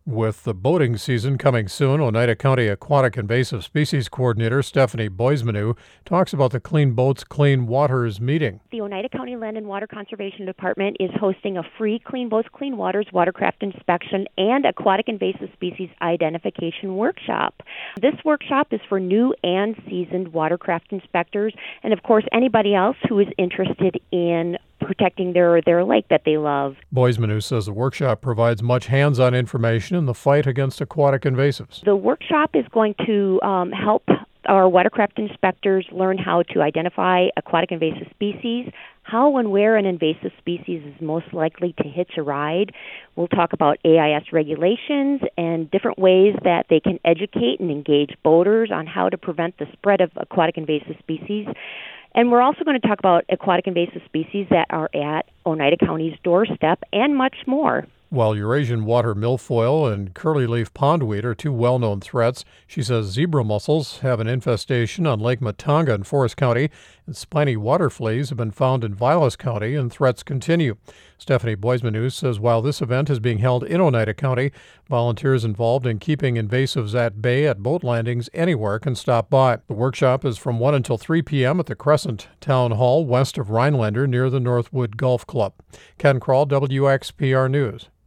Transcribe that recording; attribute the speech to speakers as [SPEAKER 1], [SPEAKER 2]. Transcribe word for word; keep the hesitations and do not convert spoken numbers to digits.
[SPEAKER 1] With the boating season coming soon, Oneida County Aquatic Invasive Species Coordinator Stephanie Boismanu talks about the Clean Boats, Clean Waters meeting.
[SPEAKER 2] The Oneida County Land and Water Conservation Department is hosting a free Clean Boats, Clean Waters watercraft inspection and aquatic invasive species identification workshop. This workshop is for new and seasoned watercraft inspectors and, of course, anybody else who is interested in protecting their, their lake that they love.
[SPEAKER 1] Boismanu says the workshop provides much hands-on information in the fight against aquatic invasives.
[SPEAKER 2] The workshop is going to um, help our watercraft inspectors learn how to identify aquatic invasive species, how and where an invasive species is most likely to hitch a ride. We'll talk about A I S regulations and different ways that they can educate and engage boaters on how to prevent the spread of aquatic invasive species. And we're also going to talk about aquatic invasive species that are at Oneida County's doorstep and much more.
[SPEAKER 1] While Eurasian water milfoil and curly-leaf pondweed are two well-known threats, she says zebra mussels have an infestation on Lake Matonga in Forest County, and spiny water fleas have been found in Vilas County, and threats continue. Stephanie Boismanu says while this event is being held in Oneida County, volunteers involved in keeping invasives at bay at boat landings anywhere can stop by. The workshop is from one until three p.m. at the Crescent Town Hall west of Rhinelander near the Northwood Golf Club. Ken Kroll, W X P R News.